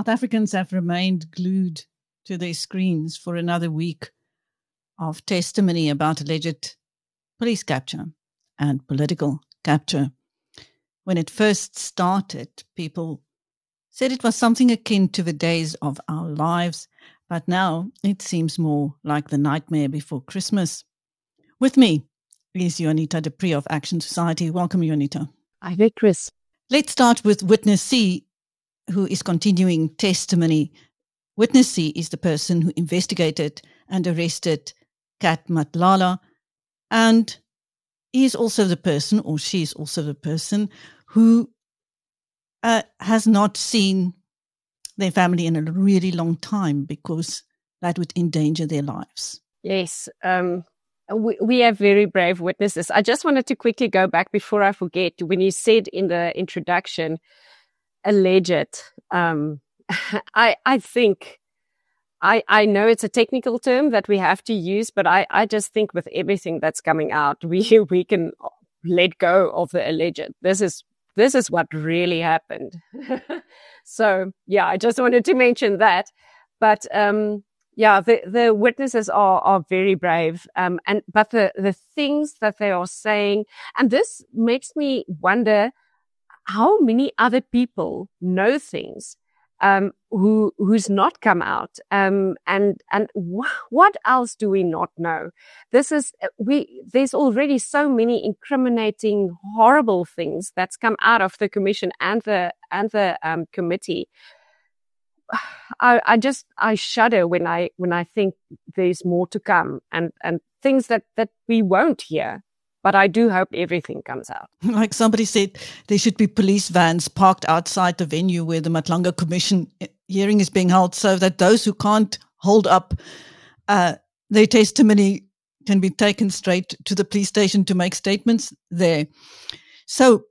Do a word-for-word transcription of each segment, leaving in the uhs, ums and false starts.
South Africans have remained glued to their screens for another week of testimony about alleged police capture and political capture. When it first started, people said it was something akin to the days of our lives, but now it seems more like the nightmare before Christmas. With me is Juanita du Preez of Action Society. Welcome, Juanita. Hi there, Chris. Let's start with Witness C, who is continuing testimony. Witness C is the person who investigated and arrested Kat Matlala, and he is also the person, or she is also the person, who uh, has not seen their family in a really long time because that would endanger their lives. Yes, um, we, we have very brave witnesses. I just wanted to quickly go back before I forget. When you said in the introduction, alleged, um, I, I think, I, I know it's a technical term that we have to use, but I, I just think with everything that's coming out, we, we can let go of the alleged. This is, this is what really happened. So yeah, I just wanted to mention that, but, um, yeah, the, the witnesses are, are very brave. Um, and, but the, the things that they are saying, and this makes me wonder how many other people know things, um, who, who's not come out. Um, and, and wh- what else do we not know? This is, we, there's already so many incriminating, horrible things that's come out of the commission and the, and the, um, committee. I, I just, I shudder when I, when I think there's more to come and, and things that, that we won't hear. But I do hope everything comes out. Like somebody said, there should be police vans parked outside the venue where the Matlanga Commission hearing is being held so that those who can't hold up uh, their testimony can be taken straight to the police station to make statements there. So,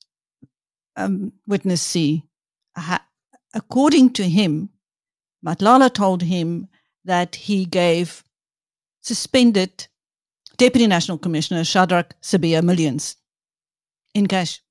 um, Witness C, ha- according to him, Matlala told him that he gave suspended Deputy National Commissioner Shadrack Sibiya millions in cash,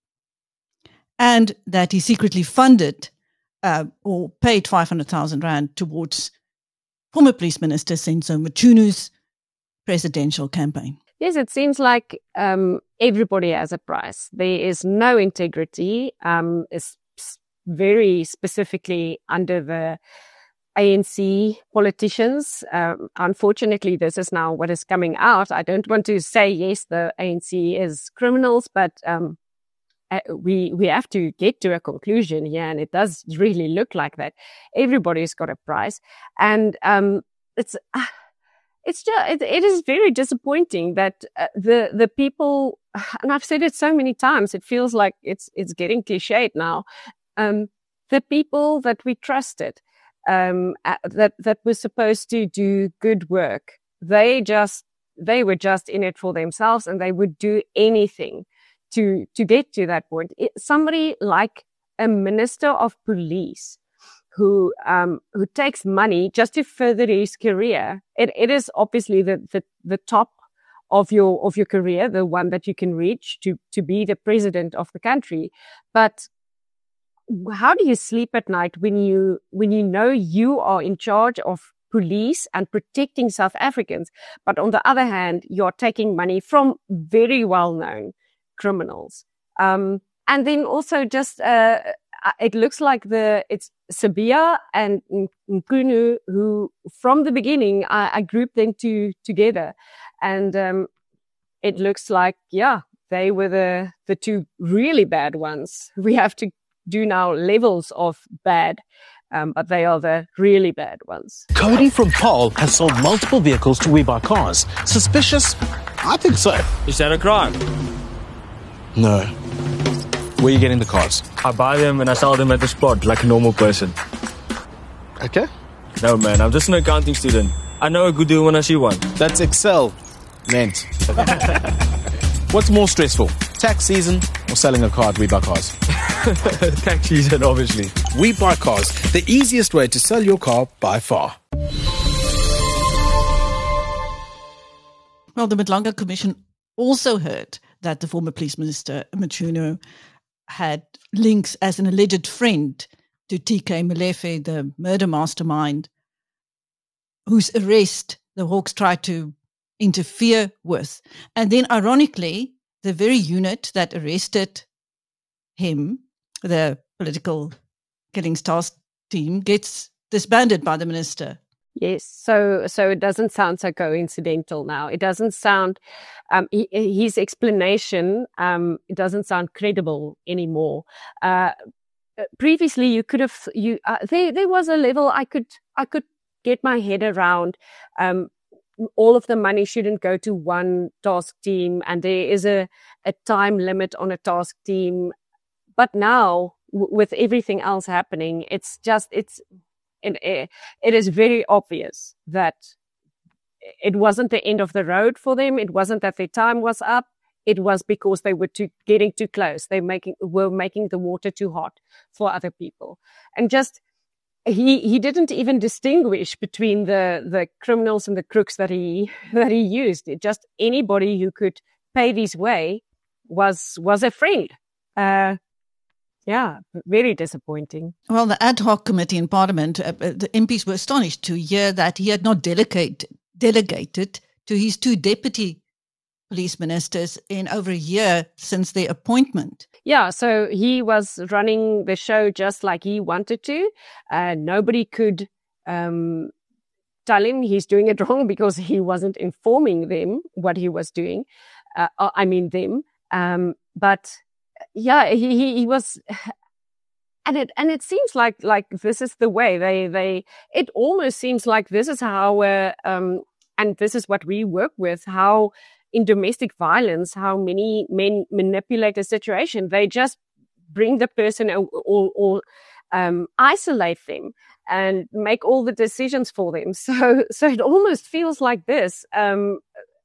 and that he secretly funded uh, or paid five hundred thousand rand towards former Police Minister Senzo Mchunu's presidential campaign. Yes, it seems like um, everybody has a price. There is no integrity. Um, it's very specifically under the A N C politicians. Um, unfortunately, this is now what is coming out. I don't want to say, yes, the A N C is criminals, but um, uh, we we have to get to a conclusion here, and it does really look like that. Everybody's got a price, and um, it's uh, it's just it, it is very disappointing that uh, the the people, and I've said it so many times, it feels like it's it's getting cliched now. Um, the people that we trusted, Um, that, that was supposed to do good work. They just, they were just in it for themselves, and they would do anything to, to get to that point. It, somebody like a minister of police who, um, who takes money just to further his career. It, it is obviously the, the, the top of your, of your career, the one that you can reach to, to be the president of the country. But how do you sleep at night when you, when you know you are in charge of police and protecting South Africans, but on the other hand, you're taking money from very well-known criminals? Um, and then also just, uh, it looks like the, it's Sibiya and Mchunu who from the beginning, I, I grouped them two together. And, um, it looks like, yeah, they were the, the two really bad ones. We have to do now levels of bad, um, but they are the really bad ones. Cody from Paarl has sold multiple vehicles to WeBuyCars. Suspicious? I think so. Is that a crime? No. Where are you getting the cars? I buy them and I sell them at the spot like a normal person. Okay. No, man, I'm just an accounting student. I know a good deal when I see one. That's Excel meant. What's more stressful, tax season or selling a car at WeBuyCars? Tax season, obviously. WeBuyCars, the easiest way to sell your car by far. Well, the Matlanga Commission also heard that the former police minister, Mchunu, had links as an alleged friend to T K Molefe, the murder mastermind, whose arrest the Hawks tried to interfere with. And then, ironically, the very unit that arrested him, the political Killings Task Team, gets disbanded by the minister. Yes, so so it doesn't sound so coincidental now. It doesn't sound, um, he, his explanation, um, it doesn't sound credible anymore. Uh, previously, you could have, you uh, there there was a level I could I could get my head around. Um, all of the money shouldn't go to one task team, and there is a a time limit on a task team. But now, w- with everything else happening, it's just it's. It, it is very obvious that it wasn't the end of the road for them. It wasn't that their time was up. It was because they were too, getting too close. They making, were making the water too hot for other people. And just, he, he didn't even distinguish between the, the criminals and the crooks that he, that he used. It just anybody who could pay his way was, was a friend. Uh, Yeah, very disappointing. Well, the ad hoc committee in Parliament, uh, the M Ps were astonished to hear that he had not delegate, delegated to his two deputy police ministers in over a year since their appointment. Yeah, so he was running the show just like he wanted to. Uh, nobody could um, tell him he's doing it wrong because he wasn't informing them what he was doing. Uh, I mean them. Um, but... Yeah, he, he, he was, and it, and it seems like, like this is the way they, they, it almost seems like this is how, uh, um, and this is what we work with, how in domestic violence, how many men manipulate the situation. They just bring the person or, or, or um, isolate them and make all the decisions for them. So, so it almost feels like this. Um,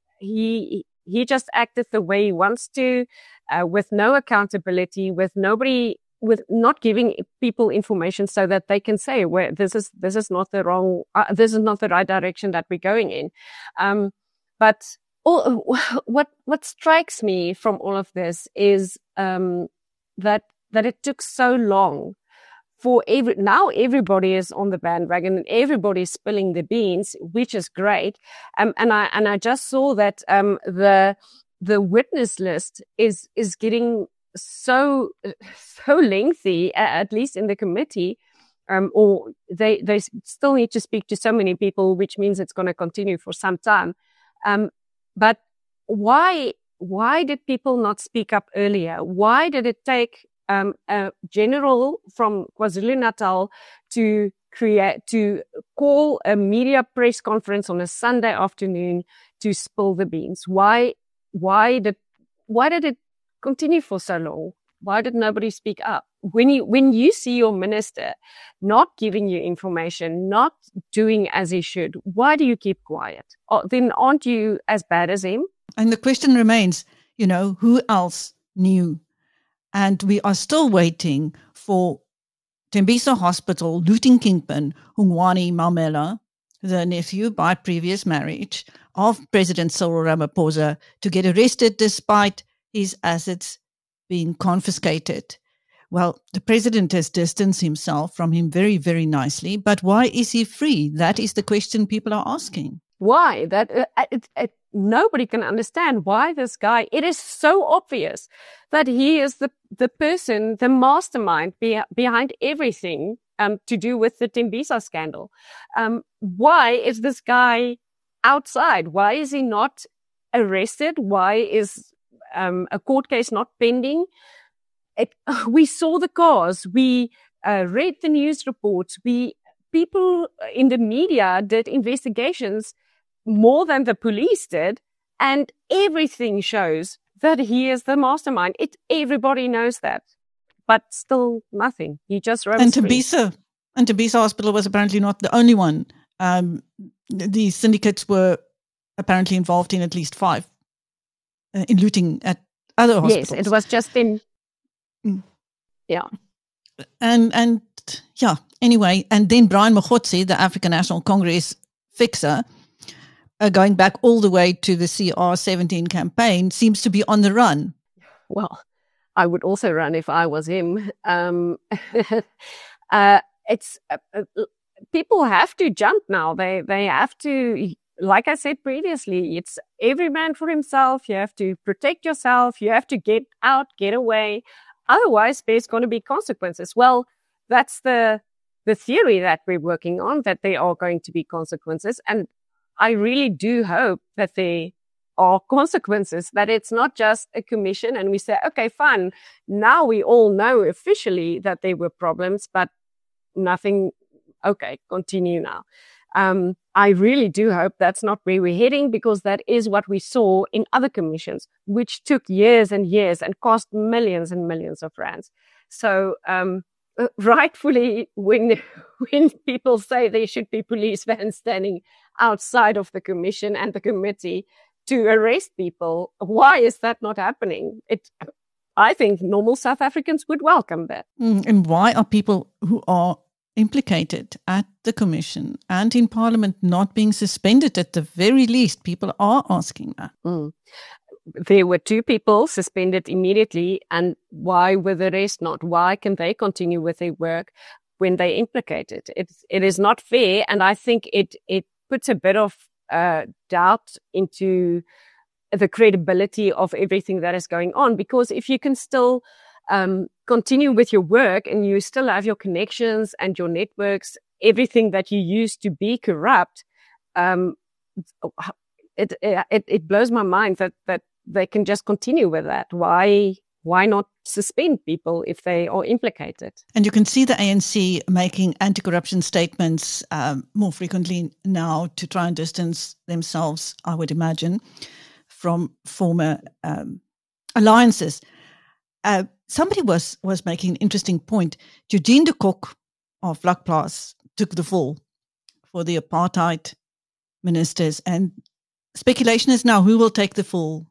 he, he just acted the way he wants to. Uh, with no accountability, with nobody, with not giving people information so that they can say, "Well, this is this is not the wrong, uh, this is not the right direction that we're going in." Um, but all, what what strikes me from all of this is um, that that it took so long for every. Now everybody is on the bandwagon and everybody is spilling the beans, which is great. Um, and I and I just saw that um, the. The witness list is is getting so so lengthy, at least in the committee, um, or they they still need to speak to so many people, which means it's going to continue for some time. Um, but why why did people not speak up earlier? Why did it take um, a general from KwaZulu-Natal to create to call a media press conference on a Sunday afternoon to spill the beans? Why? Why did why did it continue for so long? Why did nobody speak up? When you when you see your minister not giving you information, not doing as he should, why do you keep quiet? Oh, then aren't you as bad as him? And the question remains, you know, who else knew? And we are still waiting for Tembisa Hospital looting kingpin Hungwani Mamela, the nephew by previous marriage of President Cyril Ramaphosa, to get arrested despite his assets being confiscated. Well, the president has distanced himself from him very, very nicely, but why is he free? That is the question people are asking. Why? That uh, it, it, nobody can understand why this guy, it is so obvious that he is the, the person, the mastermind be, behind everything um, to do with the Tembisa scandal. Um, why is this guy outside? Why is he not arrested? Why is um, a court case not pending? It, we saw the cause. We uh, read the news reports. We people in the media did investigations more than the police did, and everything shows that he is the mastermind. It everybody knows that, but still nothing. He just roams and free. Tembisa and Tembisa Hospital was apparently not the only one. Um, the syndicates were apparently involved in at least five uh, in looting at other hospitals. Yes, it was just in. Mm. Yeah. And, and yeah, anyway, and then Brian Mogotsi, the African National Congress fixer, uh, going back all the way to the C R seventeen campaign, seems to be on the run. Well, I would also run if I was him. Um, uh, it's uh, uh, people have to jump now. They they have to, like I said previously, it's every man for himself. You have to protect yourself. You have to get out, get away. Otherwise, there's going to be consequences. Well, that's the the theory that we're working on, that there are going to be consequences. And I really do hope that there are consequences, that it's not just a commission and we say, okay, fine. Now we all know officially that there were problems, but nothing. Okay, continue now. Um, I really do hope that's not where we're heading, because that is what we saw in other commissions, which took years and years and cost millions and millions of rands. So, um, rightfully, when, when people say there should be police vans standing outside of the commission and the committee to arrest people, why is that not happening? It, I think normal South Africans would welcome that. Mm, and why are people who are implicated at the commission and in parliament not being suspended at the very least? People are asking that. Mm. There were two people suspended immediately, and why were the rest not? Why can they continue with their work when they implicated? It, it is not fair, and I think it, it puts a bit of uh, doubt into the credibility of everything that is going on, because if you can still um, continue with your work and you still have your connections and your networks, everything that you used to be corrupt, um, it, it, it blows my mind that, that they can just continue with that. Why, why not suspend people if they are implicated? And you can see the A N C making anti-corruption statements um, more frequently now to try and distance themselves, I would imagine, from former um, alliances. Uh, somebody was, was making an interesting point. Eugene de Kock of Vlakplaas took the fall for the apartheid ministers, and speculation is now who will take the fall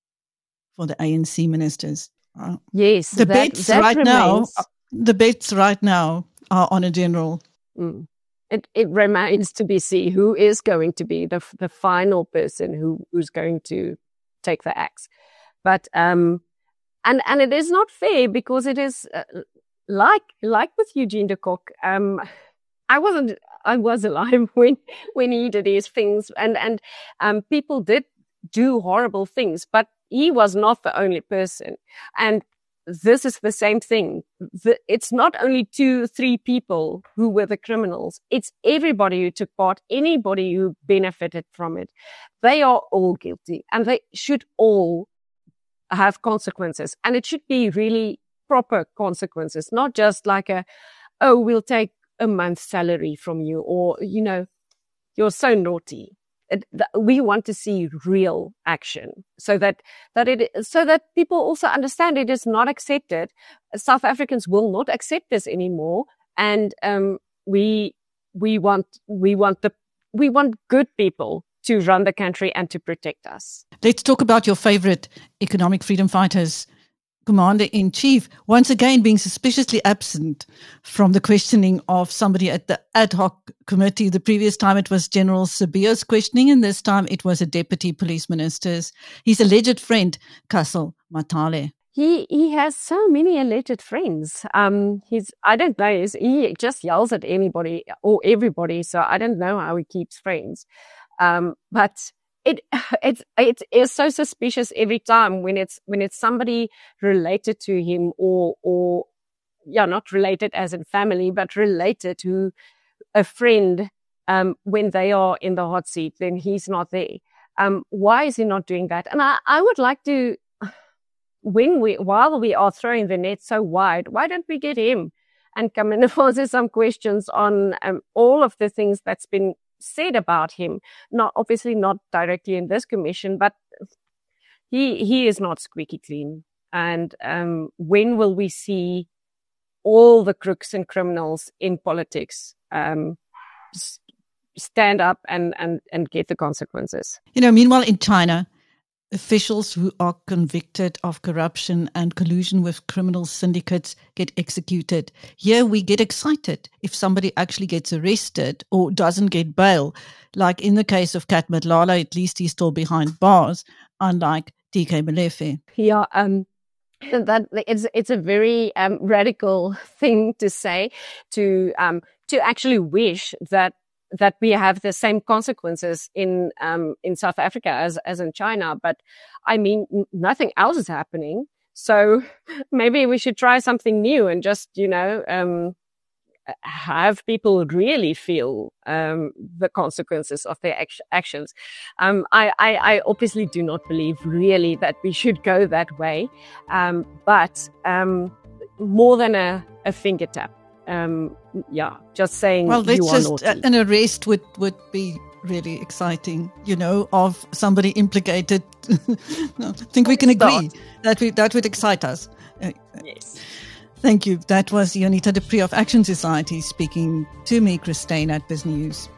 for the A N C ministers. Uh, yes, the that, bets that right remains. now. The bets right now are on a general. Mm. It, it remains to be seen who is going to be the the final person who who's going to take the axe. But um, and and it is not fair, because it is uh, like like with Eugene de Kock. Um, I wasn't. I was alive when when he did his things, and and um, people did do horrible things, but he was not the only person. And this is the same thing. The, it's not only two, three people who were the criminals. It's everybody who took part, anybody who benefited from it. They are all guilty, and they should all have consequences. And it should be really proper consequences, not just like a, oh, we'll take a month's salary from you, or, you know, you're so naughty. It, th- we want to see real action, so that, that it, so that people also understand it is not accepted. South Africans will not accept this anymore. And, um, we, we want, we want the, we want good people to run the country and to protect us. Let's talk about your favorite economic freedom fighters, Commander-in-Chief, once again being suspiciously absent from the questioning of somebody at the ad hoc committee. The previous time it was General Sibiya's questioning, and this time it was a deputy police minister's. His alleged friend, Castle Matale. He he has so many alleged friends. Um, he's I don't know. He's, he just yells at anybody or everybody. So I don't know how he keeps friends. Um, but. It, it's, it is so suspicious every time when it's, when it's somebody related to him, or, or, yeah, not related as in family, but related to a friend. Um, when they are in the hot seat, then he's not there. Um, why is he not doing that? And I, I would like to, when we, while we are throwing the net so wide, why don't we get him and come in and answer some questions on, um, all of the things that's been said about him? Not obviously not directly in this commission, but he he is not squeaky clean. And um, when will we see all the crooks and criminals in politics um, stand up and, and, and get the consequences? You know, meanwhile in China, officials who are convicted of corruption and collusion with criminal syndicates get executed. Here we get excited if somebody actually gets arrested or doesn't get bail. Like in the case of Kat Matlala, at least he's still behind bars, unlike D K Molefe. Yeah, um, that it's it's a very um, radical thing to say, to um, to actually wish that that we have the same consequences in um, in South Africa as as in China. But I mean, n- nothing else is happening, so maybe we should try something new and just you know. Um, have people really feel um, the consequences of their act- actions. Um, I, I, I obviously do not believe really that we should go that way, um, but um, more than a, a finger tap. Um, yeah, just saying well, you let's are just naughty. an arrest would would be really exciting, you know, of somebody implicated. No, I think we can agree that we, that would excite us. Uh, Yes. Thank you. That was Jonita du Preez of Action Society speaking to me, Christine, at BizNews.